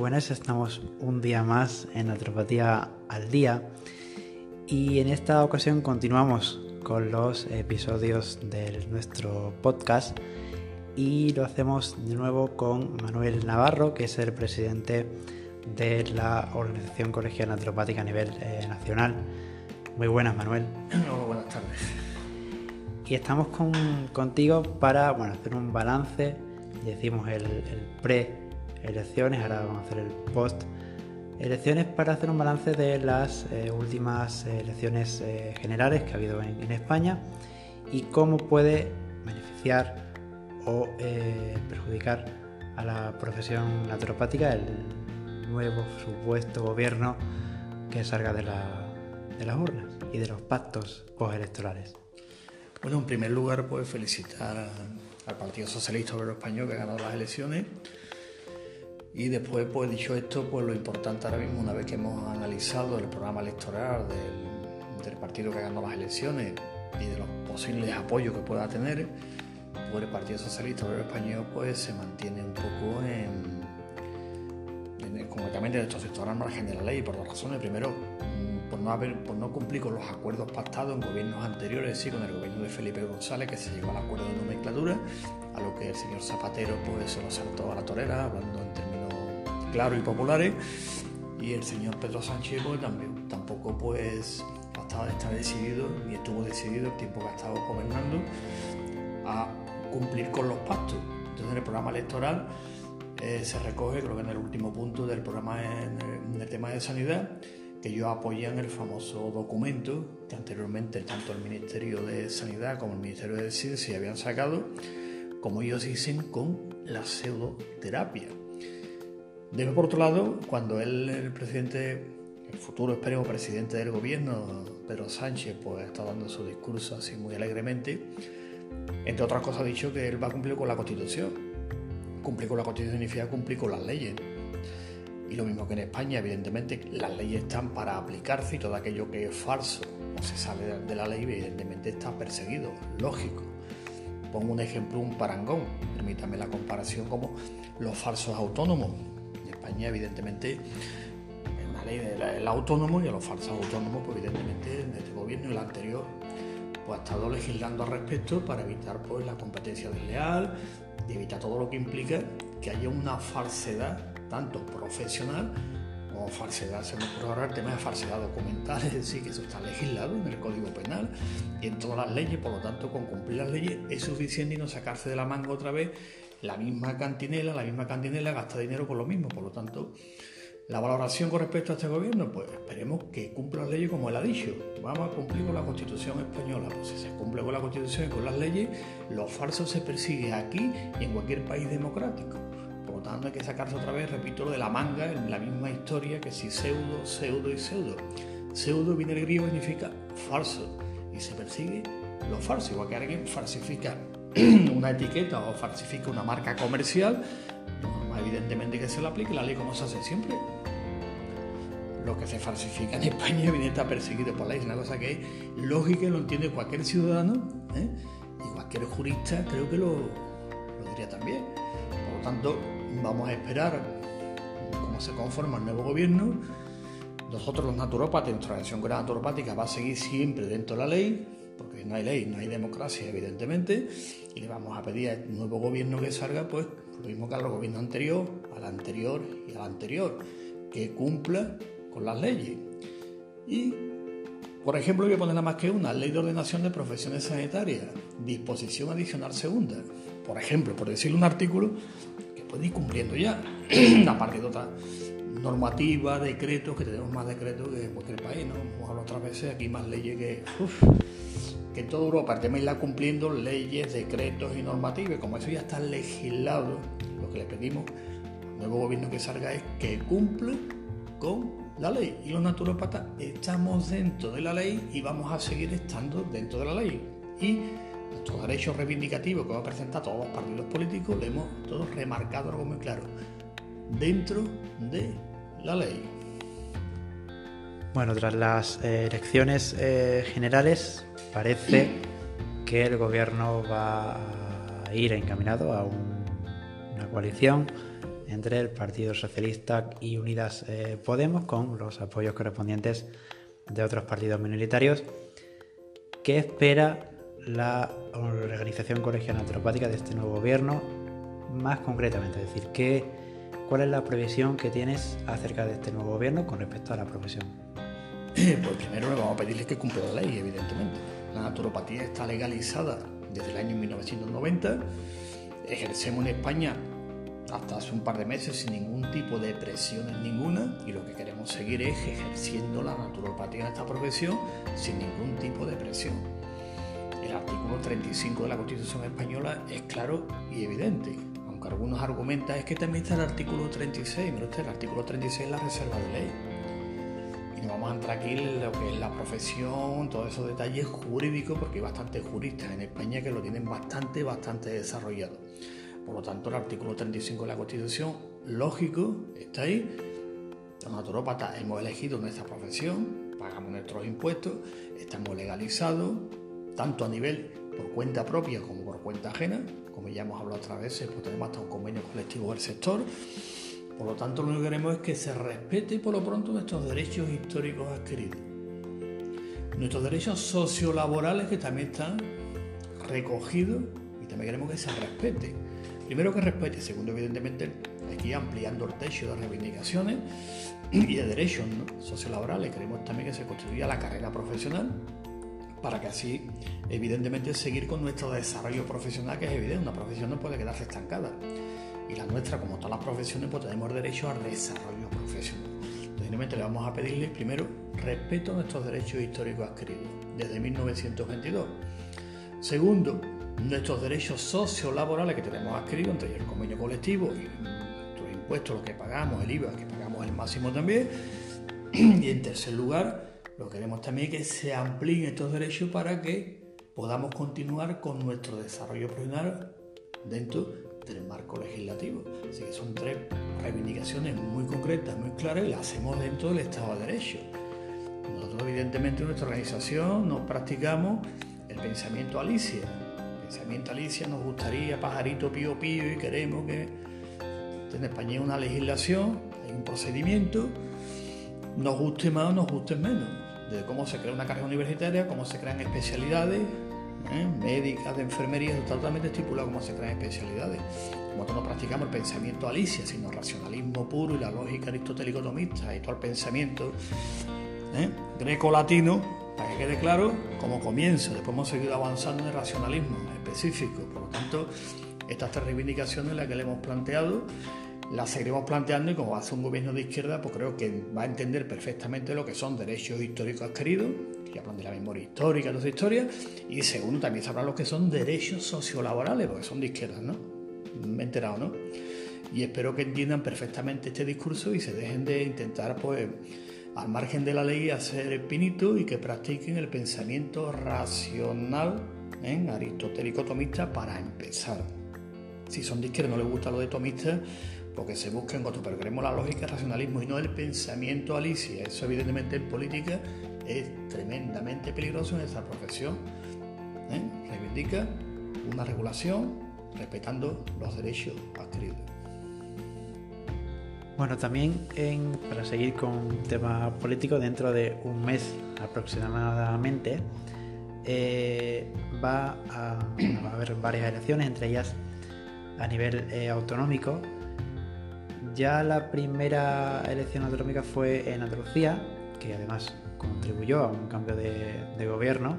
buenas, estamos un día más en Naturopatía al Día y en esta ocasión continuamos con los episodios de nuestro podcast y lo hacemos de nuevo con Manuel Navarro, que es el presidente de la Organización Colegial Naturopática a nivel nacional. Muy buenas, Manuel. Muy buenas tardes. Y estamos contigo para hacer un balance. Decimos el pre-elecciones, ahora vamos a hacer el post-elecciones para hacer un balance de las últimas elecciones generales que ha habido en España y cómo puede beneficiar o perjudicar a la profesión naturopática el nuevo supuesto gobierno que salga de las urnas y de los pactos postelectorales. Bueno, en primer lugar, pues felicitar al Partido Socialista Obrero Español que ha ganado las elecciones. Y después, pues dicho esto, pues lo importante ahora mismo, una vez que hemos analizado el programa electoral del partido que ha ganado las elecciones y de los posibles apoyos que pueda tener, pues el Partido Socialista Obrero Español pues se mantiene un poco concretamente en estos sectores al margen de la ley, por dos razones. Primero, por no cumplir con los acuerdos pactados en gobiernos anteriores, sí, con el gobierno de Felipe González, que se llegó al acuerdo de nomenclatura, a lo que el señor Zapatero pues se lo saltó a la torera, hablando en términos claros y populares, y el señor Pedro Sánchez pues tampoco pues está decidido, ni estuvo decidido el tiempo que ha estado gobernando, a cumplir con los pactos. Entonces en el programa electoral se recoge, creo que en el último punto del programa en el tema de sanidad, que ellos apoyan el famoso documento que anteriormente tanto el Ministerio de Sanidad como el Ministerio de Ciencia habían sacado, como ellos dicen, con la pseudoterapia. Después, por otro lado, cuando el presidente, el futuro esperemos presidente del gobierno, Pedro Sánchez, pues está dando su discurso así muy alegremente, entre otras cosas ha dicho que él va a cumplir con la Constitución. Cumplir con la Constitución significa cumplir con las leyes. Y lo mismo que en España, evidentemente, las leyes están para aplicarse y todo aquello que es falso o se sale de la ley, evidentemente está perseguido, lógico. Pongo un ejemplo, un parangón, permítame la comparación, como los falsos autónomos. En España, evidentemente, es una ley del autónomo, y a los falsos autónomos, pues evidentemente, en este gobierno y el anterior, pues ha estado legislando al respecto para evitar pues la competencia desleal, y evitar todo lo que implica que haya una falsedad tanto profesional como falsedad, se me ocurre ahora el tema de falsedad documental, es decir, que eso está legislado en el Código Penal y en todas las leyes. Por lo tanto, con cumplir las leyes es suficiente y no sacarse de la manga otra vez la misma cantinela, gasta dinero con lo mismo. Por lo tanto, la valoración con respecto a este gobierno, pues esperemos que cumpla las leyes como él ha dicho. Vamos a cumplir con la Constitución española. Pues si se cumple con la Constitución y con las leyes, los falsos se persiguen aquí y en cualquier país democrático. Por lo tanto, hay que sacarse otra vez, repito, lo de la manga, en la misma historia que si pseudo y pseudo. Pseudo viene del griego y significa falso, y se persigue lo falso. Igual que alguien falsifica una etiqueta o falsifica una marca comercial, evidentemente que se le aplique la ley como se hace siempre. Lo que se falsifica en España evidentemente está perseguido por la ley, es una cosa que es lógica y lo entiende cualquier ciudadano, y cualquier jurista creo que lo diría también. Por lo tanto, vamos a esperar cómo se conforma el nuevo gobierno. Nosotros los naturópatas, nuestra organización colegial naturopática va a seguir siempre dentro de la ley, porque no hay ley, no hay democracia, evidentemente, y le vamos a pedir al nuevo gobierno que salga, pues lo mismo que al gobierno anterior, al anterior y al anterior, que cumpla con las leyes. Y, por ejemplo, voy a poner nada más que una: Ley de Ordenación de Profesiones Sanitarias, disposición adicional segunda. Por ejemplo, por decirle un artículo que puede ir cumpliendo ya, aparte de otra normativa, decretos, que tenemos más decretos que en cualquier país, ¿no? Hemos hablado otras veces, aquí más leyes que en toda Europa. El tema es irla cumpliendo leyes, decretos y normativas. Como eso ya está legislado, lo que le pedimos al nuevo gobierno que salga es que cumpla con la ley. Y los naturópatas estamos dentro de la ley y vamos a seguir estando dentro de la ley. Y nuestros derechos reivindicativos que vamos a presentar todos los partidos políticos, le hemos todos remarcado algo muy claro: dentro de la ley. Bueno, tras las elecciones generales, parece que el gobierno va a ir encaminado a una coalición entre el Partido Socialista y Unidas Podemos, con los apoyos correspondientes de otros partidos minoritarios. ¿Qué espera la organización colegial naturopática de este nuevo gobierno más concretamente? Es decir, ¿cuál es la previsión que tienes acerca de este nuevo gobierno con respecto a la profesión? Pues primero le vamos a pedirle que cumpla la ley, evidentemente. La naturopatía está legalizada desde el año 1990. Ejercemos en España hasta hace un par de meses sin ningún tipo de presiones ninguna, y lo que queremos seguir es ejerciendo la naturopatía en esta profesión sin ningún tipo de presión. El artículo 35 de la Constitución española es claro y evidente, aunque algunos argumentan es que también está el artículo 36, pero el artículo 36 es la reserva de ley. Y no vamos a entrar aquí en lo que es la profesión, todos esos detalles jurídicos, porque hay bastantes juristas en España que lo tienen bastante desarrollado. Por lo tanto, el artículo 35 de la Constitución, lógico, está ahí. Los naturópatas hemos elegido nuestra profesión, pagamos nuestros impuestos, estamos legalizados, tanto a nivel por cuenta propia como por cuenta ajena. Como ya hemos hablado otras veces, pues tenemos hasta un convenio colectivo del sector. Por lo tanto, lo único que queremos es que se respete por lo pronto nuestros derechos históricos adquiridos. Nuestros derechos sociolaborales, que también están recogidos, y también queremos que se respete. Primero, que respete. Segundo, evidentemente, aquí ampliando el techo de reivindicaciones y de derechos, ¿no?, sociolaborales. Queremos también que se construya la carrera profesional, para que así, evidentemente, seguir con nuestro desarrollo profesional, que es evidente, una profesión no puede quedarse estancada. Y la nuestra, como todas las profesiones, pues tenemos derecho al desarrollo profesional. Entonces, evidentemente, le vamos a pedirle, primero, respeto a nuestros derechos históricos adquiridos desde 1922. Segundo, nuestros derechos sociolaborales que tenemos adquiridos, entre ellos el convenio colectivo y nuestros impuestos, los que pagamos, el IVA, que pagamos el máximo también. Y en tercer lugar, lo que queremos también es que se amplíen estos derechos para que podamos continuar con nuestro desarrollo profesional dentro del marco legislativo. Así que son tres reivindicaciones muy concretas, muy claras, y las hacemos dentro del Estado de Derecho. Nosotros, evidentemente, en nuestra organización no practicamos el pensamiento Alicia. El pensamiento Alicia nos gustaría pajarito pío pío, y queremos que en España hay una legislación, hay un procedimiento, nos guste más o nos guste menos, de cómo se crea una carrera universitaria, cómo se crean especialidades médicas, de enfermería. Está totalmente estipulado cómo se crean especialidades. Nosotros no practicamos el pensamiento Alicia, sino el racionalismo puro y la lógica aristotélico-tomista y todo el pensamiento greco-latino, para que quede claro cómo comienza. Después hemos seguido avanzando en el racionalismo específico. Por lo tanto, estas tres reivindicaciones, las que le hemos planteado, las seguiremos planteando, y como hace un gobierno de izquierda, pues creo que va a entender perfectamente lo que son derechos históricos adquiridos, que hablan de la memoria histórica, de esa historia, y segundo, también sabrá lo que son derechos sociolaborales, porque son de izquierda, ¿no? Me he enterado, ¿no? Y espero que entiendan perfectamente este discurso y se dejen de intentar, pues, al margen de la ley, hacer el pinito, y que practiquen el pensamiento racional, aristotélico-tomista, para empezar. Si son de izquierda, no les gusta lo de tomista, porque se buscan otro, pero queremos la lógica del racionalismo y no el pensamiento Alicia. Eso, evidentemente, en política es tremendamente peligroso en esta profesión. Reivindica una regulación respetando los derechos adquiridos. Bueno, también para seguir con temas políticos, dentro de un mes aproximadamente va a haber varias elecciones, entre ellas a nivel autonómico. Ya la primera elección autonómica fue en Andalucía, que además contribuyó a un cambio de gobierno.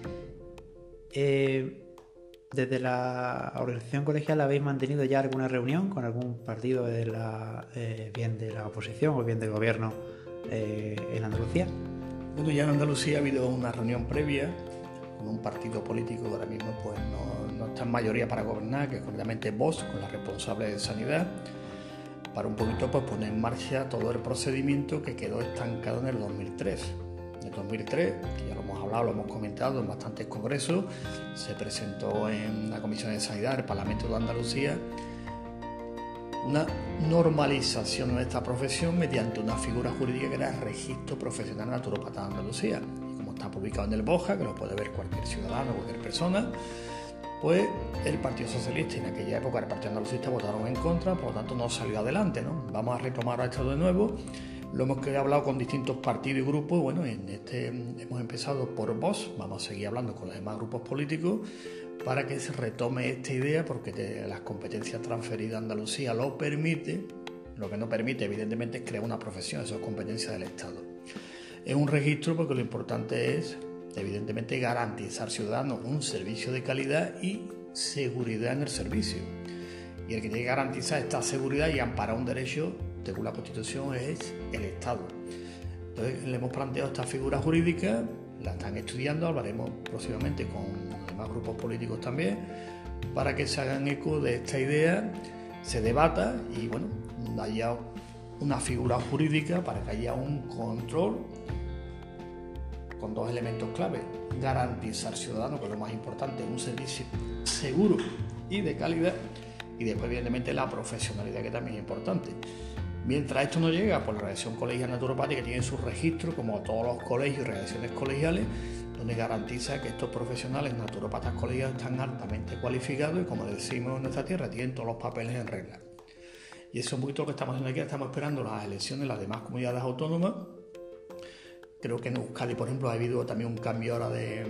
Desde la organización colegial, ¿habéis mantenido ya alguna reunión con algún partido bien de la oposición o bien del gobierno en Andalucía? Bueno, ya en Andalucía ha habido una reunión previa con un partido político que ahora mismo pues no está en mayoría para gobernar, que es concretamente Vox, con la responsable de Sanidad, para un poquito pues poner en marcha todo el procedimiento que quedó estancado en el 2003. En el 2003, que ya lo hemos hablado, lo hemos comentado en bastantes congresos, se presentó en la Comisión de Sanidad del Parlamento de Andalucía una normalización de esta profesión mediante una figura jurídica que era el Registro Profesional Naturópata de Andalucía. Y como está publicado en el BOJA, que lo puede ver cualquier ciudadano, cualquier persona, Pues el Partido Socialista, en aquella época el Partido Andalucista, votaron en contra, por lo tanto no salió adelante, ¿no? Vamos a retomar esto de nuevo. Lo hemos hablado con distintos partidos y grupos. Bueno, hemos empezado por Vox, vamos a seguir hablando con los demás grupos políticos para que se retome esta idea, porque las competencias transferidas a Andalucía lo permite. Lo que no permite, evidentemente, es crear una profesión, eso es competencia del Estado. Es un registro porque lo importante es, evidentemente, garantizar ciudadanos un servicio de calidad y seguridad en el servicio. Y el que tiene que garantizar esta seguridad y amparar un derecho, según la Constitución, es el Estado. Entonces, le hemos planteado esta figura jurídica, la están estudiando, hablaremos próximamente con los demás grupos políticos también, para que se hagan eco de esta idea, se debata y, bueno, haya una figura jurídica para que haya un control con dos elementos clave: garantizar ciudadanos, que es lo más importante, un servicio seguro y de calidad, y después, evidentemente, la profesionalidad, que también es importante. Mientras esto no llega, pues la Redacción Colegial Naturopática tiene su registro, como todos los colegios y redacciones colegiales, donde garantiza que estos profesionales naturópatas colegiados están altamente cualificados y, como decimos en nuestra tierra, tienen todos los papeles en regla. Y eso es un poquito lo que estamos haciendo aquí. Estamos esperando las elecciones en las demás comunidades autónomas. Creo que en Euskadi, por ejemplo, ha habido también un cambio ahora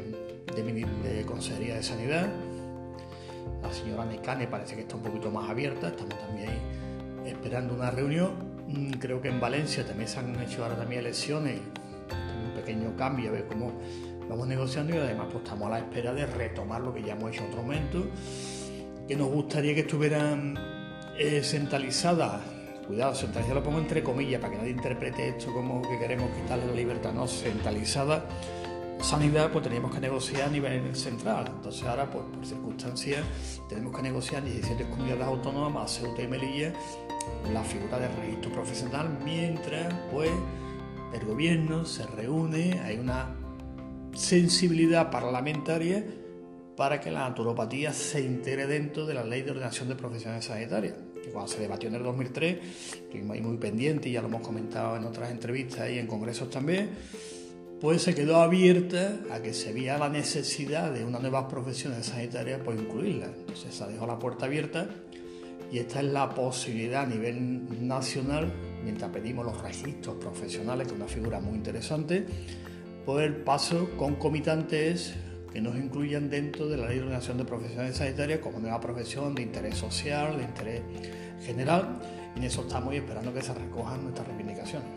de Consejería de Sanidad. La señora Necane parece que está un poquito más abierta. Estamos también esperando una reunión. Creo que en Valencia también se han hecho ahora también elecciones. Un pequeño cambio, a ver cómo vamos negociando, y además pues estamos a la espera de retomar lo que ya hemos hecho en otro momento, que nos gustaría que estuvieran centralizadas. Cuidado, centralizada lo pongo entre comillas para que nadie interprete esto como que queremos quitarle la libertad. No, centralizada sanidad, pues teníamos que negociar a nivel central. Entonces ahora, pues por circunstancias, tenemos que negociar en 17 comunidades autónomas más Ceuta y Melilla la figura del registro profesional, mientras pues el gobierno se reúne, hay una sensibilidad parlamentaria para que la naturopatía se integre dentro de la Ley de Ordenación de Profesiones Sanitarias. Y cuando se debatió en el 2003, estuvimos ahí muy pendientes y ya lo hemos comentado en otras entrevistas y en congresos también, pues se quedó abierta a que se viera la necesidad de unas nuevas profesiones sanitarias, pues incluirlas. Entonces se dejó la puerta abierta y esta es la posibilidad a nivel nacional, mientras pedimos los registros profesionales, que es una figura muy interesante, pues el paso concomitante es que nos incluyan dentro de la Ley de Ordenación de Profesiones Sanitarias como nueva profesión de interés social, de interés general, y en eso estamos esperando que se recojan nuestras reivindicaciones.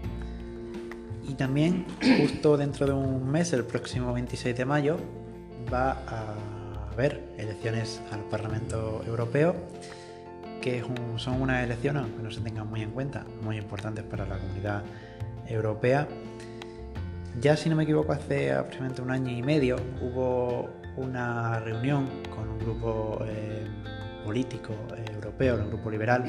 Y también, justo dentro de un mes, el próximo 26 de mayo, va a haber elecciones al Parlamento Europeo, que son unas elecciones, aunque no se tengan muy en cuenta, muy importantes para la comunidad europea. Ya, si no me equivoco, hace aproximadamente un año y medio hubo una reunión con un grupo político europeo, el grupo liberal.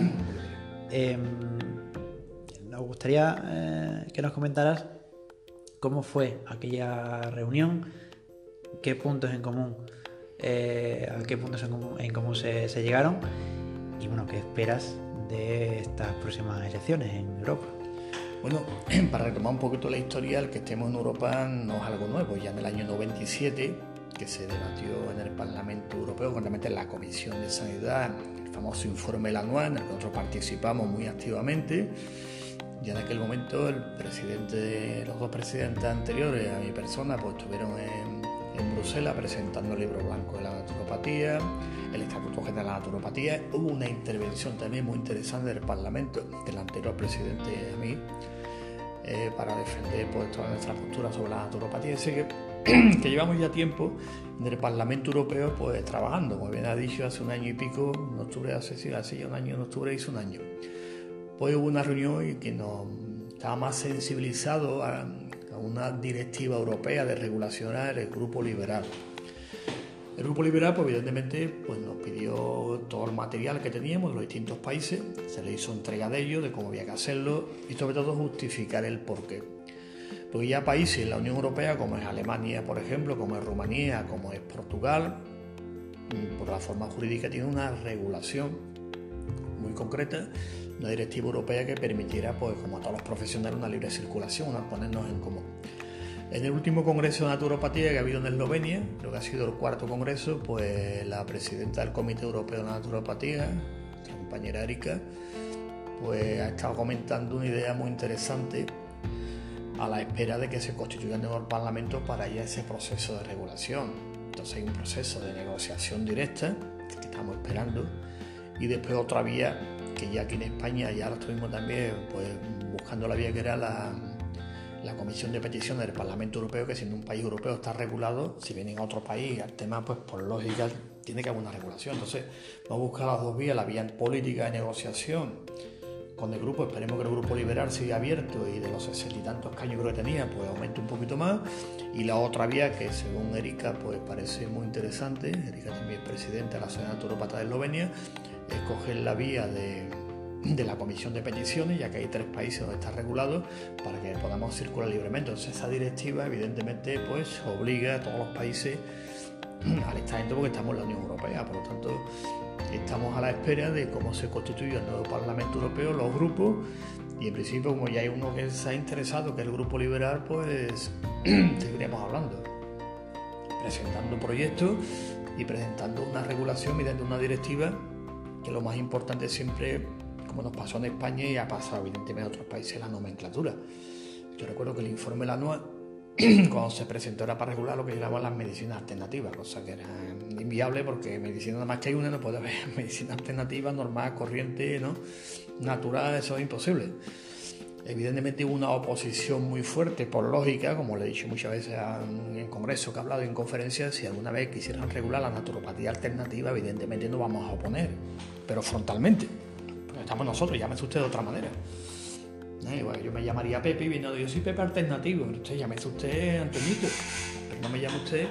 Nos gustaría que nos comentaras cómo fue aquella reunión, qué puntos en común, a qué puntos en común se llegaron, y bueno, qué esperas de estas próximas elecciones en Europa. Bueno, para retomar un poquito la historia, el que estemos en Europa no es algo nuevo. Ya en el año 97, que se debatió en el Parlamento Europeo, concretamente en la Comisión de Sanidad, el famoso informe del anual, en el que nosotros participamos muy activamente. Ya en aquel momento los dos presidentes anteriores a mi persona, pues estuvieron en Bruselas presentando el libro blanco de la naturopatía, el Estatuto General de la Naturopatía. Hubo una intervención también muy interesante del Parlamento, del anterior presidente a mí, para defender pues toda nuestra postura sobre la naturopatía. Así que llevamos ya tiempo en el Parlamento Europeo pues trabajando, como bien ha dicho, hace un año y pico, en octubre, hace ya un año, en octubre hizo un año. Pues hubo una reunión en que nos estaba más sensibilizado a una directiva europea de regulación del Grupo Liberal. El Grupo Liberal, pues evidentemente, pues nos pidió todo el material que teníamos de los distintos países, se le hizo entrega de ellos, de cómo había que hacerlo y sobre todo justificar el porqué. Porque ya países en la Unión Europea, como es Alemania, por ejemplo, como es Rumanía, como es Portugal, por la forma jurídica tiene una regulación muy concreta, una directiva europea que permitiera, pues como a todos los profesionales, una libre circulación, ponernos en común. En el último congreso de naturopatía que ha habido en Eslovenia, creo que ha sido el cuarto congreso, pues la presidenta del Comité Europeo de la Naturopatía, la compañera Erika, pues ha estado comentando una idea muy interesante a la espera de que se constituya un nuevo Parlamento para ya ese proceso de regulación. Entonces hay un proceso de negociación directa que estamos esperando, y después otra vía que ya aquí en España ya lo estuvimos también pues buscando la vía, que era la Comisión de Peticiones del Parlamento Europeo, que siendo un país europeo está regulado. Si vienen a otro país al tema, pues por lógica tiene que haber una regulación. Entonces vamos a buscar las dos vías: la vía política de negociación con el grupo. Esperemos que el grupo liberal siga abierto y de los 60 y tantos escaños creo que tenía, pues aumente un poquito más. Y la otra vía, que según Erika pues parece muy interesante, Erika también es presidenta de la Sociedad Naturópata de Eslovenia, es coger la vía de la Comisión de Peticiones, ya que hay 3 países donde está regulado, para que podamos circular libremente. Entonces esa directiva evidentemente pues obliga a todos los países al estar dentro, porque estamos en la Unión Europea. Por lo tanto, estamos a la espera de cómo se constituye el nuevo Parlamento Europeo, los grupos, y en principio, como ya hay uno que se ha interesado, que es el Grupo Liberal, pues seguiremos hablando, presentando proyectos y presentando una regulación mediante una directiva, que lo más importante siempre, como nos pasó en España y ha pasado evidentemente en otros países, la nomenclatura. Yo recuerdo que el informe de la NOA, cuando se presentó, era para regular lo que llamaban las medicinas alternativas, cosa que era inviable, porque medicina nada más que hay una, no puede haber medicina alternativa normal, corriente, ¿no? Natural, eso es imposible. Evidentemente hubo una oposición muy fuerte, por lógica, como le he dicho muchas veces en congresos que he hablado y en conferencias. Si alguna vez quisieran regular la naturopatía alternativa, evidentemente no vamos a oponer, pero frontalmente, porque estamos nosotros, llámese usted de otra manera. Bueno, yo me llamaría Pepe y viene, yo soy Pepe alternativo, pero usted llámese usted Antonito, pero no me llame usted.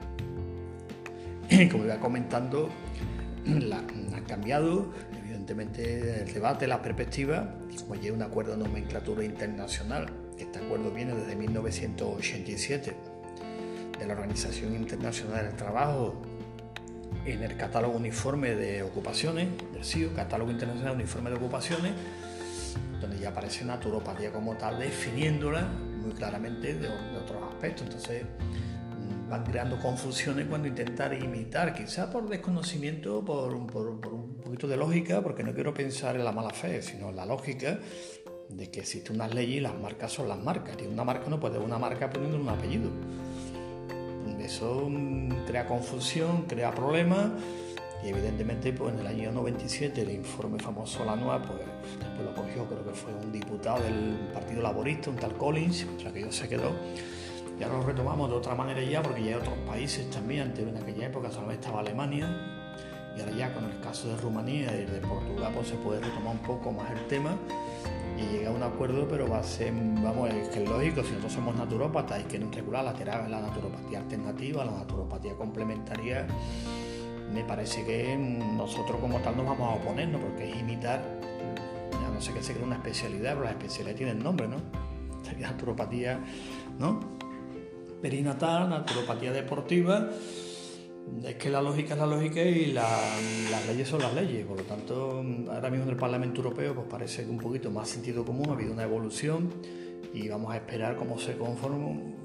Como iba comentando, han cambiado evidentemente el debate, la perspectiva, y como ya hay un acuerdo de nomenclatura internacional, este acuerdo viene desde 1987 de la Organización Internacional del Trabajo, en el catálogo uniforme de ocupaciones, del CIO, catálogo internacional uniforme de ocupaciones, donde ya aparece naturopatía como tal, definiéndola muy claramente de otros aspectos. Entonces van creando confusiones cuando intentan imitar, quizás por desconocimiento, por un poquito de lógica, porque no quiero pensar en la mala fe, sino en la lógica de que existen unas leyes y las marcas son las marcas, y una marca no puede ser una marca poniendo un apellido. Eso crea confusión, crea problemas, y evidentemente pues en el año 97 el informe famoso La NOA, pues después lo cogió, creo que fue un diputado del Partido Laborista, un tal Collins, o que se quedó. Y ahora lo retomamos de otra manera ya, porque ya hay otros países también. Antes, en aquella época solamente estaba Alemania, y ahora ya con el caso de Rumanía y de Portugal pues se puede retomar un poco más el tema y llegar a un acuerdo, pero va a ser, vamos, es que es lógico, si nosotros somos naturópatas hay que regular la terapia, la naturopatía alternativa, la naturopatía complementaria. Me parece que nosotros como tal nos vamos a oponernos, porque es imitar, ya no sé qué se crea una especialidad, pero las especialidades tienen nombre, ¿no? Naturopatía, ¿no? Perinatal, naturopatía deportiva. Es que la lógica es la lógica y las leyes son las leyes. Por lo tanto, ahora mismo en el Parlamento Europeo pues parece que un poquito más sentido común, ha habido una evolución y vamos a esperar cómo se conforman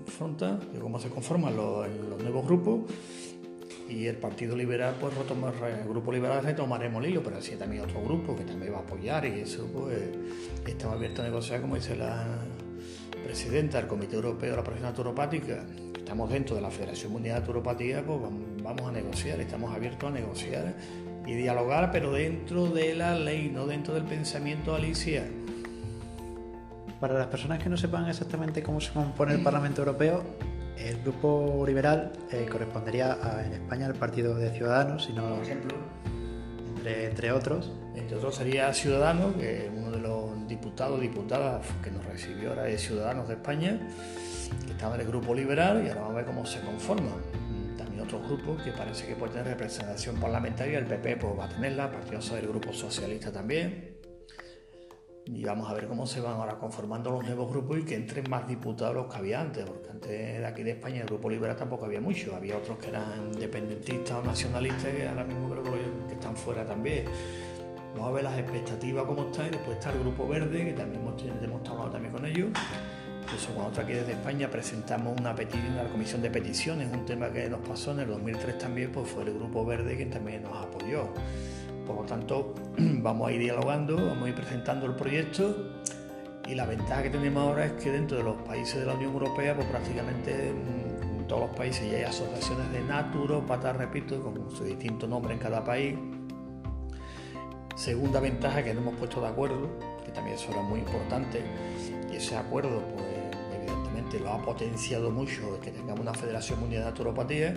los nuevos grupos, y el Partido Liberal, pues el Grupo Liberal retomaremos el hilo, pero así también otro grupo que también va a apoyar, y eso pues estamos abiertos a negociar, como dice la presidenta del Comité Europeo de la Profesión Naturopática. Estamos dentro de la Federación Mundial de Naturopatía, pues vamos a negociar, estamos abiertos a negociar y dialogar, pero dentro de la ley, no dentro del pensamiento Alicia. Para las personas que no sepan exactamente cómo se compone el Parlamento Europeo, el Grupo Liberal correspondería en España al Partido de Ciudadanos, sino, por ejemplo, entre otros. Entre otros sería Ciudadanos, que uno de los diputadas que nos recibió ahora es Ciudadanos de España, que estaba en el Grupo Liberal, y ahora vamos a ver cómo se conforman. También otros grupos que parece que pueden tener representación parlamentaria, el PP pues va a tenerla, el Partido del Grupo Socialista también. Y vamos a ver cómo se van ahora conformando los nuevos grupos y que entren más diputados los que había antes, porque antes de aquí de España el Grupo Liberal tampoco había mucho, había otros que eran independentistas o nacionalistas que ahora mismo creo que están fuera también. Vamos a ver las expectativas cómo están, y después está el Grupo Verde, que también hemos hablado también con ellos, Incluso cuando aquí desde España presentamos una comisión de peticiones, un tema que nos pasó en el 2003 también, pues fue el Grupo Verde quien también nos apoyó. Por lo tanto, vamos a ir dialogando, vamos a ir presentando el proyecto, y la ventaja que tenemos ahora es que dentro de los países de la Unión Europea, pues prácticamente en todos los países ya hay asociaciones de naturópatas, repito, con su distinto nombre en cada país. Segunda ventaja, que nos hemos puesto de acuerdo, que también eso era muy importante, y ese acuerdo pues evidentemente lo ha potenciado mucho, que tengamos una Federación Mundial de Naturopatía.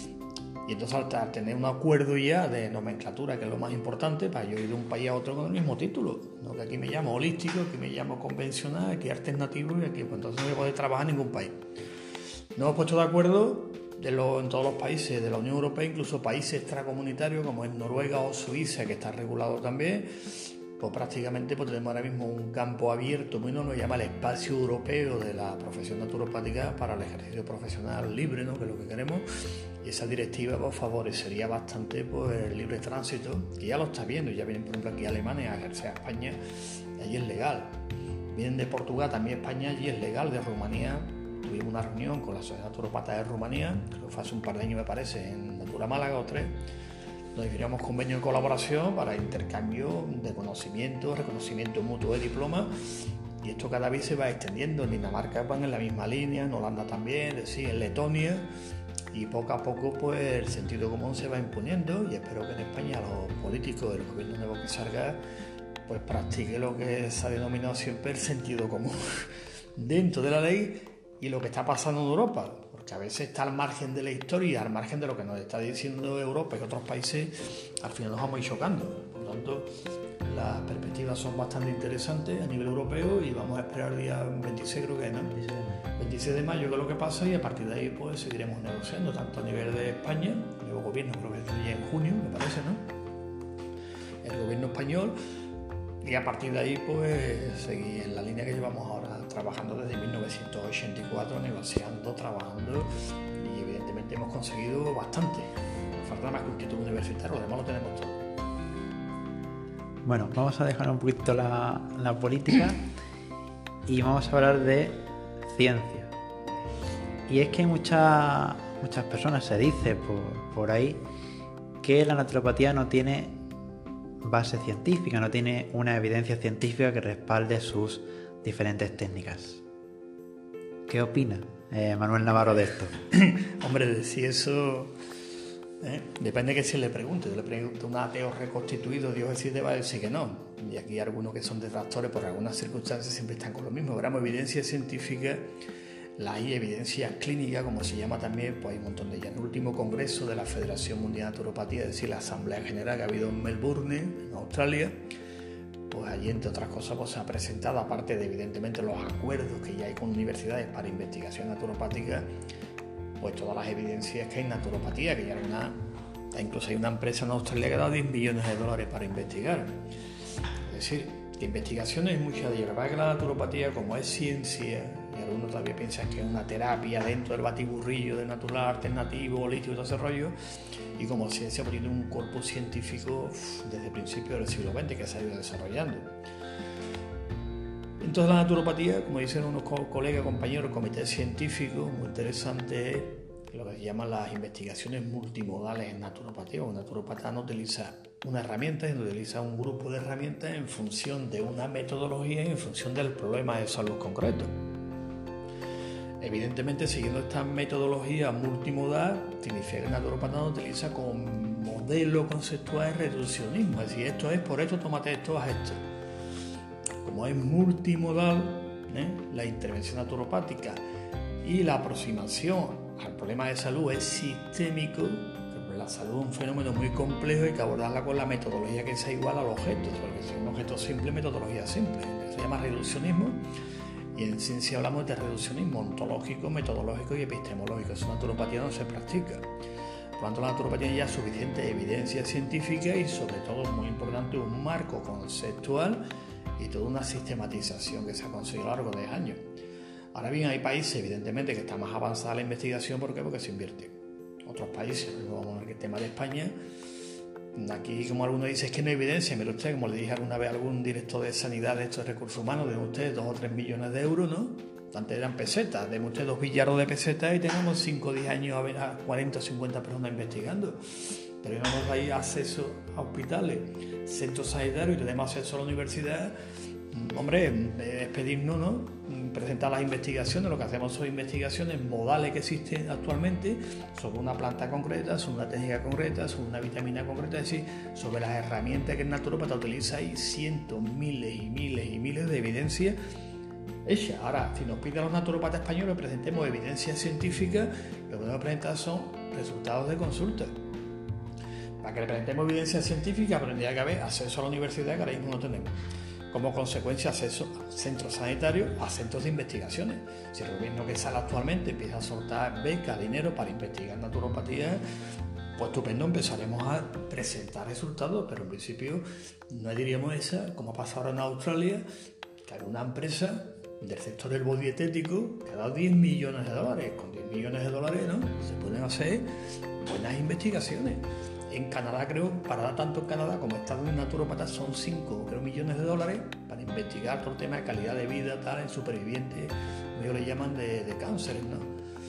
Y entonces al tener un acuerdo ya de nomenclatura, que es lo más importante, para yo ir de un país a otro con el mismo título, ¿no? Que aquí me llamo holístico, aquí me llamo convencional, aquí alternativo, y aquí pues entonces no voy a poder trabajar en ningún país. Nos hemos puesto de acuerdo en todos los países de la Unión Europea, incluso países extracomunitarios como es Noruega o Suiza, que está regulado también. Pues prácticamente pues tenemos ahora mismo un campo abierto, muy no lo llama el espacio europeo de la profesión naturopática para el ejercicio profesional libre, ¿no? Que es lo que queremos, y esa directiva pues favorecería bastante pues el libre tránsito, que ya lo está viendo, ya vienen por ejemplo aquí a Alemania a ejercer a España, y allí es legal. Vienen de Portugal, también España, allí es legal. De Rumanía tuvimos una reunión con la Sociedad Naturopata de Rumanía, creo que fue hace un par de años me parece, en Natura Málaga o 3, donde firmamos convenio de colaboración para intercambio de conocimiento, reconocimiento mutuo de diplomas, y esto cada vez se va extendiendo. En Dinamarca van en la misma línea, en Holanda también, en Letonia, y poco a poco pues el sentido común se va imponiendo, y espero que en España los políticos del gobierno nuevo que salga pues practique lo que se ha denominado siempre el sentido común dentro de la ley, y lo que está pasando en Europa, porque a veces está al margen de la historia, al margen de lo que nos está diciendo Europa y otros países, al final nos vamos a ir chocando. Por lo tanto, las perspectivas son bastante interesantes a nivel europeo, y vamos a esperar el día 26, creo que es, ¿no? 26 de mayo, que es lo que pasa, y a partir de ahí pues seguiremos negociando, tanto a nivel de España, el nuevo gobierno creo que es ya en junio, me parece, ¿no? El gobierno español, y a partir de ahí pues seguir en la línea que llevamos ahora trabajando desde 1984, negociando, trabajando, y evidentemente hemos conseguido bastante. Nos falta más que un título universitario, lo demás lo tenemos todo. Bueno, vamos a dejar un poquito la política y vamos a hablar de ciencia. Y es que hay muchas personas, se dice por ahí, que la naturopatía no tiene base científica, no tiene una evidencia científica que respalde sus diferentes técnicas. ¿Qué opina Manuel Navarro de esto? Hombre, si eso depende de que se le pregunte. Yo le pregunto a un ateo reconstituido, Dios existe, va a decir que no. Y aquí algunos que son detractores por algunas circunstancias siempre están con lo mismo. Veramos, evidencia científica, la hay evidencia clínica, como se llama también, pues hay un montón de ellas. En el último congreso de la Federación Mundial de Naturopatía, es decir, la Asamblea General que ha habido en Melbourne, en Australia, pues allí, entre otras cosas, pues se ha presentado, aparte de evidentemente los acuerdos que ya hay con universidades para investigación naturopática, pues todas las evidencias que hay en naturopatía, que ya incluso hay una empresa en Australia que ha dado 10 millones de dólares para investigar. Es decir, de investigaciones hay muchas de ellas. La verdad es que la naturopatía, como es ciencia, y algunos todavía piensan que es una terapia dentro del batiburrillo de natural, alternativo, holístico y todo ese rollo, y como ciencia pues tiene un cuerpo científico desde el principio del siglo XX que se ha ido desarrollando. Entonces la naturopatía, como dicen unos colegas, compañeros, comité científico, muy interesante, es lo que se llaman las investigaciones multimodales en naturopatía. Un naturopata no utiliza una herramienta, sino utiliza un grupo de herramientas en función de una metodología y en función del problema de salud concreto. Evidentemente, siguiendo esta metodología multimodal, significa que el naturopata no utiliza como modelo conceptual el reduccionismo, es decir, esto es por esto, tómate esto, haz esto. Como es multimodal, la intervención naturopática y la aproximación al problema de salud es sistémico, la salud es un fenómeno muy complejo y hay que abordarla con la metodología que sea igual al objeto, porque si es un objeto simple, metodología simple. Eso se llama reduccionismo, y en ciencia hablamos de reduccionismo ontológico, metodológico y epistemológico. Eso en naturopatía no se practica. Por lo tanto, la naturopatía tiene ya suficiente evidencia científica y, sobre todo, muy importante, un marco conceptual y toda una sistematización que se ha conseguido a lo largo de años. Ahora bien, hay países, evidentemente, que está más avanzada la investigación. ¿Por qué? Porque se invierte. Otros países, no vamos a ver el tema de España, aquí, como alguno dice, es que no hay evidencia. Mire usted, como le dije alguna vez a algún director de sanidad de estos recursos humanos, de ustedes 2 o 3 millones de euros, ¿no? Antes eran pesetas, demos usted 2 billardos de pesetas y tenemos 5 o 10 años a ver a 40 o 50 personas investigando. Pero no nos dais acceso a hospitales, centros sanitarios y tenemos acceso a la universidad. Hombre, es pedirnos, ¿no?, presentar las investigaciones. Lo que hacemos son investigaciones modales que existen actualmente sobre una planta concreta, sobre una técnica concreta, sobre una vitamina concreta, es decir, sobre las herramientas que el naturópata utiliza. Hay cientos, miles y miles y miles de evidencias hechas. Ahora, si nos piden a los naturópatas españoles que presentemos evidencia científica, lo que debemos presentar son resultados de consulta. Para que le presentemos evidencia científica, tendría que haber acceso a la universidad, que ahora mismo no tenemos. Como consecuencia, acceso a centros sanitarios, a centros de investigaciones. Si el gobierno que sale actualmente empieza a soltar becas, dinero para investigar naturopatía, pues estupendo, empezaremos a presentar resultados, pero en principio no diríamos esa, como ha pasado ahora en Australia, que hay una empresa del sector herbodietético que ha dado 10 millones de dólares. Con 10 millones de dólares, ¿no?, se pueden hacer buenas investigaciones. En Canadá, creo, para dar tanto en Canadá como Estados Unidos, naturópatas son 5 millones de dólares para investigar todo el tema de calidad de vida, tal, en supervivientes, como ellos le llaman, de cánceres, ¿no?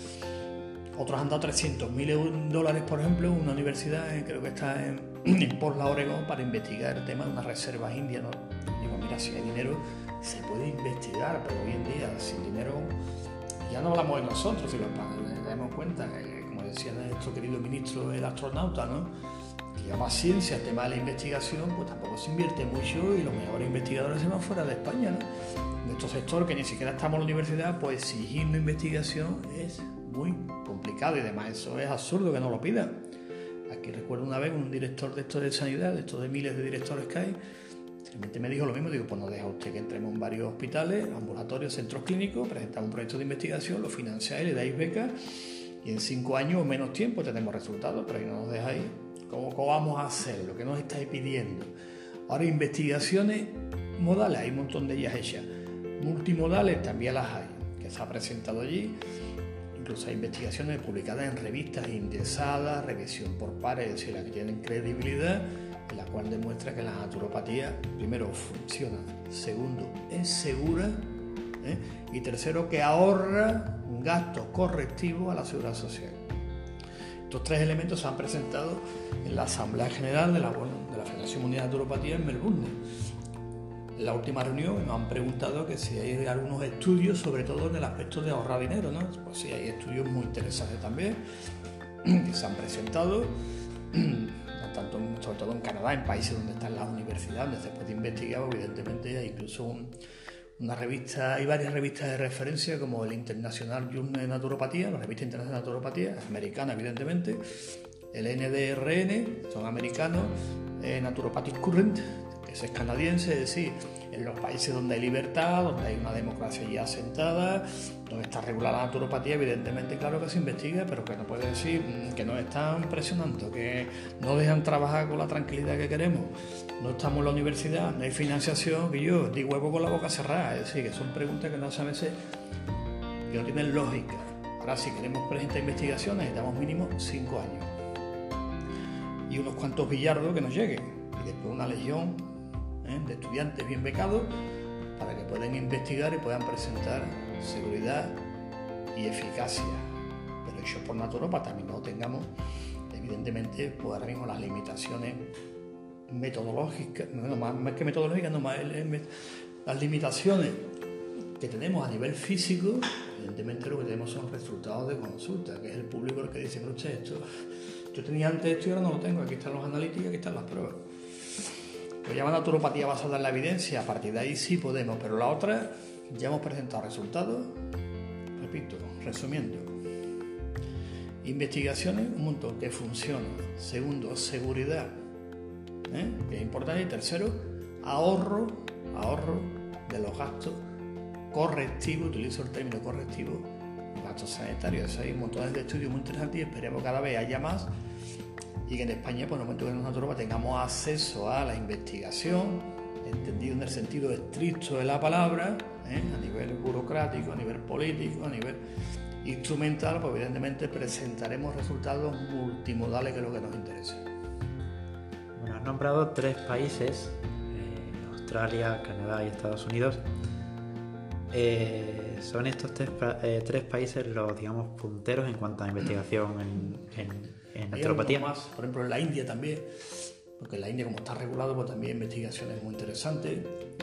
Otros han dado 300.000 dólares, por ejemplo, en una universidad, creo que está en Portland, Oregón, para investigar el tema de unas reservas indias, ¿no? Digo, mira, si hay dinero se puede investigar, pero hoy en día sin dinero ya no hablamos de nosotros, si nos damos cuenta que, como decía nuestro querido ministro, el astronauta, ¿no?, que llama ciencia el tema de la investigación, pues tampoco se invierte mucho y los mejores investigadores se van fuera de España, ¿no? Nuestro sector, que ni siquiera estamos en la universidad, pues exigir una investigación es muy complicado y además eso es absurdo que no lo pidan. Aquí recuerdo una vez un director de esto de sanidad, de estos de miles de directores que hay, realmente me dijo lo mismo. Digo, pues no deja usted que entremos en varios hospitales, ambulatorios, centros clínicos, presentamos un proyecto de investigación, lo financiáis, le dais becas y en 5 años o menos tiempo tenemos resultados, pero ahí no nos dejáis. ¿Cómo vamos a hacer lo que nos estáis pidiendo? Ahora, investigaciones modales, hay un montón de ellas hechas. Multimodales también las hay, que se ha presentado allí. Incluso hay investigaciones publicadas en revistas indexadas, revisión por pares, es decir, las que tienen credibilidad, en la cual demuestra que la naturopatía, primero, funciona, segundo, es segura, y tercero, que ahorra gastos correctivos a la seguridad social. Estos 3 elementos se han presentado en la Asamblea General de la Federación Mundial de Naturopatía en Melbourne. En la última reunión nos han preguntado que si hay algunos estudios, sobre todo en el aspecto de ahorrar dinero, ¿no? Pues sí, hay estudios muy interesantes también que se han presentado, tanto, sobre todo en Canadá, en países donde están las universidades, donde se puede investigar. Evidentemente hay incluso una revista, hay varias revistas de referencia como el International Journal de Naturopatía, la revista internacional de naturopatía, es americana evidentemente, el NDRN, son americanos, Naturopathic Current, que es canadiense, es decir, en los países donde hay libertad, donde hay una democracia ya asentada, donde está regulada la naturopatía, evidentemente claro que se investiga, pero que no puede decir que nos están presionando, que no dejan trabajar con la tranquilidad que queremos, no estamos en la universidad, no hay financiación, que yo di huevo con la boca cerrada. Es decir, que son preguntas que no a veces que no tienen lógica. Ahora, si queremos presentar investigaciones, necesitamos mínimo 5 años y unos cuantos billardos que nos lleguen, y después una legión de estudiantes bien becados para que puedan investigar y puedan presentar seguridad y eficacia, pero hechos por naturópatas. También no tengamos, evidentemente, pues ahora mismo las limitaciones metodológicas, más que metodológicas, las limitaciones que tenemos a nivel físico. Evidentemente lo que tenemos son resultados de consulta, que es el público el que dice, pero usted, esto, yo tenía antes esto y ahora no lo tengo, aquí están los analíticos, aquí están las pruebas. Pues llama naturopatía basada en la evidencia, a partir de ahí sí podemos, pero la otra, ya hemos presentado resultados, repito, resumiendo. Investigaciones, un montón que funciona. Segundo, seguridad, que es importante. Y tercero, ahorro de los gastos correctivos, utilizo el término correctivo, gastos sanitarios. Hay un montón de estudios muy interesantes y esperemos cada vez haya más, y que en España, por el momento que nosotros tengamos acceso a la investigación, entendido en el sentido estricto de la palabra, a nivel burocrático, a nivel político, a nivel instrumental, pues evidentemente presentaremos resultados multimodales, que es lo que nos interesa. Bueno, has nombrado 3 países, Australia, Canadá y Estados Unidos, son estos tres países los, digamos, punteros en cuanto a investigación en naturopatía. Más, por ejemplo, en la India también, porque en la India, como está regulado, pues también investigaciones muy interesantes.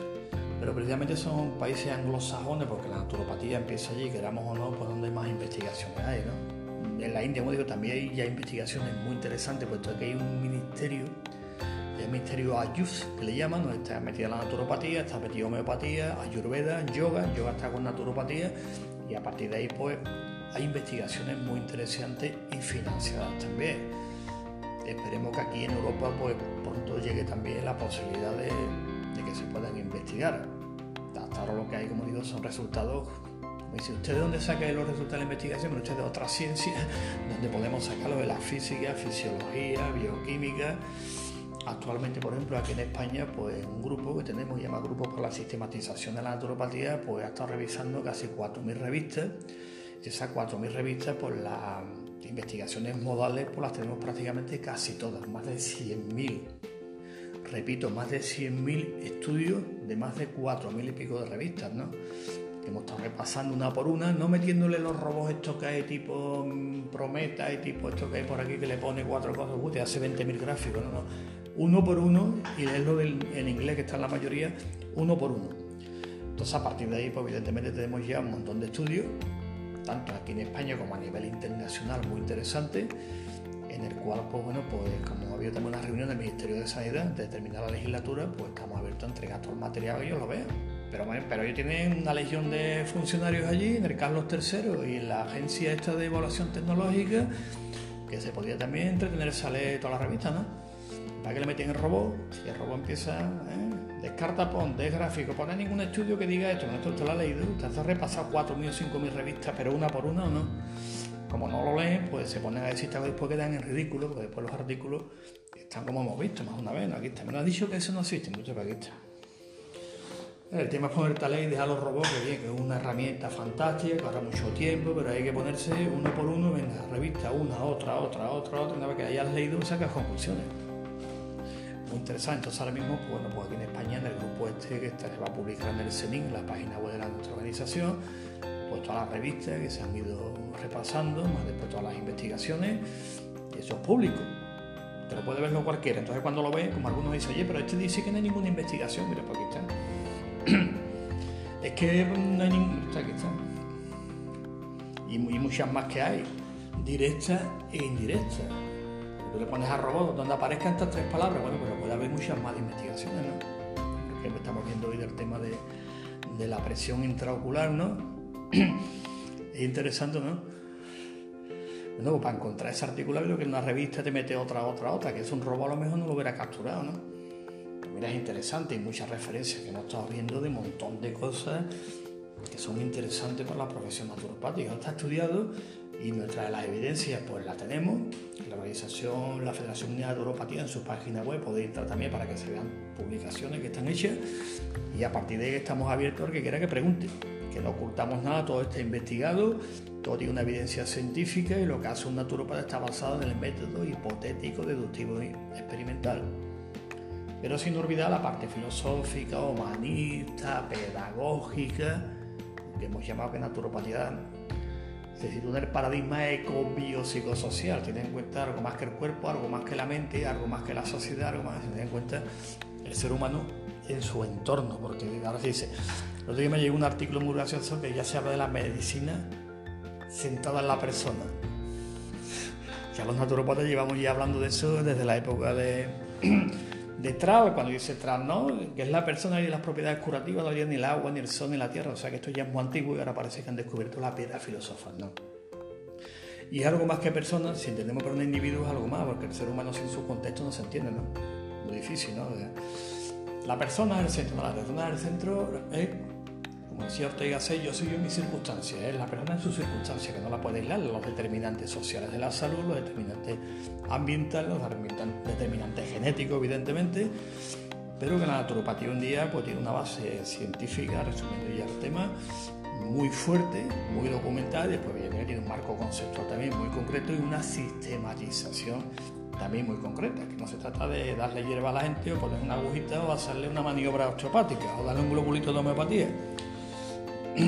Pero precisamente son países anglosajones, porque la naturopatía empieza allí, queramos o no, pues donde más investigaciones hay, ¿no? En la India, como digo, también hay ya investigaciones muy interesantes, puesto que hay un ministerio, el ministerio Ayush, que le llaman, donde está metida la naturopatía, está metida homeopatía, ayurveda, yoga está con naturopatía, y a partir de ahí, pues, hay investigaciones muy interesantes y financiadas también. Esperemos que aquí en Europa, pues, pronto llegue también la posibilidad de que se puedan investigar. Hasta ahora lo que hay, como digo, son resultados. Como dice, ¿usted de dónde saca los resultados de la investigación? Pero usted de otras ciencias, donde podemos sacarlo de la física, fisiología, bioquímica. Actualmente, por ejemplo, aquí en España, pues un grupo que tenemos, llama Grupo por la Sistematización de la Naturopatía, pues ha estado revisando casi 4.000 revistas. Y esas 4.000 revistas, pues las investigaciones modales, pues las tenemos prácticamente casi todas, más de 100.000. Repito, más de 100.000 estudios de más de 4.000 y pico de revistas, ¿no? Hemos estado repasando una por una, no metiéndole los robots estos que hay tipo Prometa y tipo esto que hay por aquí que le pone 4 cosas, te hace 20.000 gráficos, no. Uno por uno, y es lo en inglés que está en la mayoría, uno por uno. Entonces, a partir de ahí, pues evidentemente tenemos ya un montón de estudios, tanto aquí en España como a nivel internacional, muy interesantes, en el cual, pues bueno, pues como ha habido también una reunión del Ministerio de Sanidad de terminar la legislatura, pues estamos abiertos a entregar todo el material que ellos lo vean. Pero ellos tienen una legión de funcionarios allí, en el Carlos III y en la agencia esta de evaluación tecnológica, que se podía también entretenerse a leer toda la revista, ¿no? Para que le metían el robot, y el robot empieza, descarta, de gráfico, pone ningún estudio que diga esto, esto usted lo ha leído, usted ha repasado 4.000 o 5.000 revistas, pero una por una o no. Como no lo leen, pues se ponen a decir que después quedan en ridículo, porque después los artículos están como hemos visto más una vez, ¿no? Aquí está, me lo ha dicho que eso no existe, mucho para aquí está. El tema es ponerte a leer y dejar los robots, que bien, que es una herramienta fantástica, que ahorra mucho tiempo, pero hay que ponerse uno por uno, venga, revista, una, otra, una vez que hayas leído, sacas conclusiones. Muy interesante. Entonces ahora mismo, pues, bueno, pues aquí en España, en el grupo este que se va a publicar en el CENIN, la página web de nuestra organización, pues todas las revistas que se han ido repasando, más después todas las investigaciones, y eso es público. Pero puede verlo cualquiera. Entonces cuando lo ve, como algunos dicen, oye, pero este dice que no hay ninguna investigación, mira, pues aquí está. Es que no hay ninguna, aquí está. Y muchas más que hay, directas e indirectas. Tú le pones a robot donde aparezcan estas 3 palabras, bueno, pero puede haber muchas más investigaciones, ¿no? Porque estamos viendo hoy del tema de la presión intraocular, ¿no? Es interesante, ¿no? Bueno, pues para encontrar ese artículo, creo que en una revista te mete otra, que es un robot, a lo mejor no lo hubiera capturado, ¿no? Pues mira, es interesante, hay muchas referencias que hemos estado viendo de un montón de cosas que son interesantes para la profesión naturopática. Está estudiado y nuestra de las evidencias, pues la tenemos. La organización, la Federación Mundial de Naturopatía, en su página web podéis entrar también para que se vean publicaciones que están hechas, y a partir de ahí estamos abiertos al que quiera que pregunte, que no ocultamos nada, todo está investigado, todo tiene una evidencia científica, y lo que hace un naturópata está basado en el método hipotético, deductivo y experimental, pero sin olvidar la parte filosófica, humanista, pedagógica, que hemos llamado que naturopatía se sitúa en el paradigma eco-biopsicosocial. Tiene en cuenta algo más que el cuerpo, algo más que la mente, algo más que la sociedad, algo más, tiene en cuenta el ser humano en su entorno, porque ahora se dice, el otro día me llegó un artículo muy gracioso que ya se habla de la medicina centrada en la persona. Ya los naturópatas llevamos ya hablando de eso desde la época de Traub, cuando dice Traub, ¿no? Que es la persona y las propiedades curativas, no había ni el agua, ni el sol, ni la tierra, o sea que esto ya es muy antiguo y ahora parece que han descubierto la piedra filosofal, ¿no? Y es algo más que persona, si entendemos por un individuo es algo más, porque el ser humano sin su contexto no se entiende, ¿no? Muy difícil, ¿no? La persona es el centro, la persona es el centro, como decía Ortega Gasset, yo soy yo en mis circunstancias, la persona en sus circunstancias, que no la puede aislar, los determinantes sociales de la salud, los determinantes ambientales, los determinantes genéticos, evidentemente, pero que la naturopatía un día pues tiene una base científica, resumiendo ya el tema, muy fuerte, muy documentada, y después tiene un marco conceptual también muy concreto y una sistematización también muy concreta, que no se trata de darle hierba a la gente o poner una agujita o hacerle una maniobra osteopática o darle un globulito de homeopatía.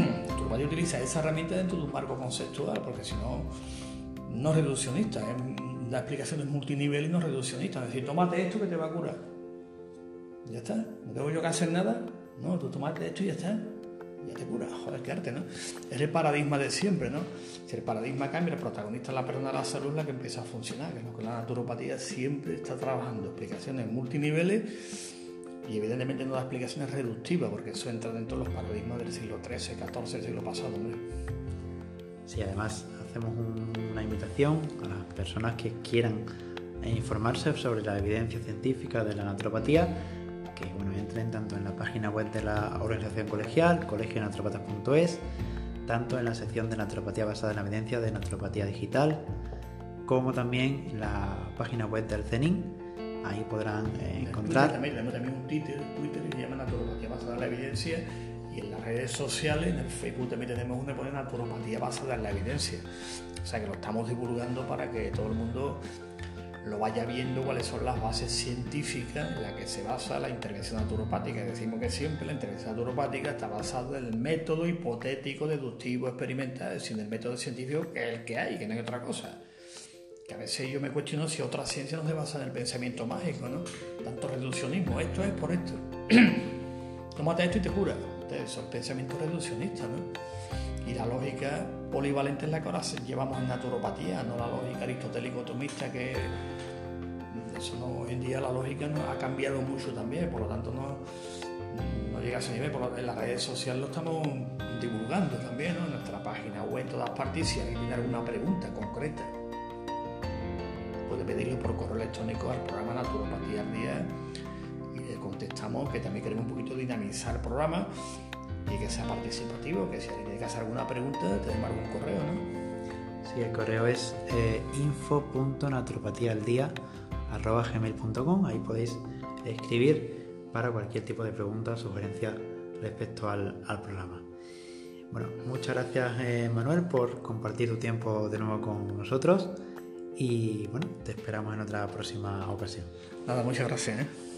naturopatía utiliza esa herramienta dentro de un marco conceptual, porque si no, no es reduccionista. La explicación es multinivel y no reduccionista. Es decir, tómate esto que te va a curar. Ya está. No tengo yo que hacer nada. No, tú tómate esto y ya está. Ya te cura. Joder, qué arte, ¿no? Es el paradigma de siempre, ¿no? Si el paradigma cambia, el protagonista es la persona de la salud, la que empieza a funcionar, que es lo que la naturopatía siempre está trabajando. Explicaciones multiniveles y evidentemente no da explicaciones reductivas, porque eso entra dentro de los paradigmas del siglo XIII, XIV, del siglo pasado, ¿no? Sí, además hacemos una invitación a las personas que quieran informarse sobre la evidencia científica de la naturopatía, que entren tanto en la página web de la organización colegial, colegionaturopatas.es, tanto en la sección de naturopatía basada en la evidencia de naturopatía digital, como también en la página web del CENIN. Ahí podrán encontrar. Tenemos también un Twitter que se llama Naturopatía basada en la evidencia, y en las redes sociales, en el Facebook también tenemos una que pone Naturopatía basada en la evidencia. O sea que lo estamos divulgando para que todo el mundo lo vaya viendo, cuáles son las bases científicas en las que se basa la intervención naturopática. Decimos que siempre la intervención naturopática está basada en el método hipotético, deductivo, experimental, es decir, en el método científico, que es el que hay, que no hay otra cosa. Que a veces yo me cuestiono si otra ciencia no se basa en el pensamiento mágico, ¿no? Tanto reduccionismo, esto es por esto. Tómate esto y te cura. Eso es pensamiento reduccionista, ¿no? Y la lógica polivalente es la que ahora llevamos en naturopatía, no la lógica aristotélico-tomista, que eso no, hoy en día la lógica no ha cambiado mucho también, por lo tanto no llega a ese nivel. En las redes sociales lo estamos divulgando también, ¿no? En nuestra página web, en todas partes. Si alguien tiene alguna pregunta concreta, puede pedirlo por correo electrónico al programa Naturopatía al Día y le contestamos, que también queremos un poquito dinamizar el programa y que sea participativo, que si alguien tiene que hacer alguna pregunta, tenemos algún correo, ¿no? Sí, el correo es info.naturopatiaaldia@gmail.com. Ahí podéis escribir para cualquier tipo de pregunta o sugerencia respecto al programa. Bueno, muchas gracias, Manuel, por compartir tu tiempo de nuevo con nosotros. Y bueno, te esperamos en otra próxima ocasión. Nada, muchas gracias, ¿eh?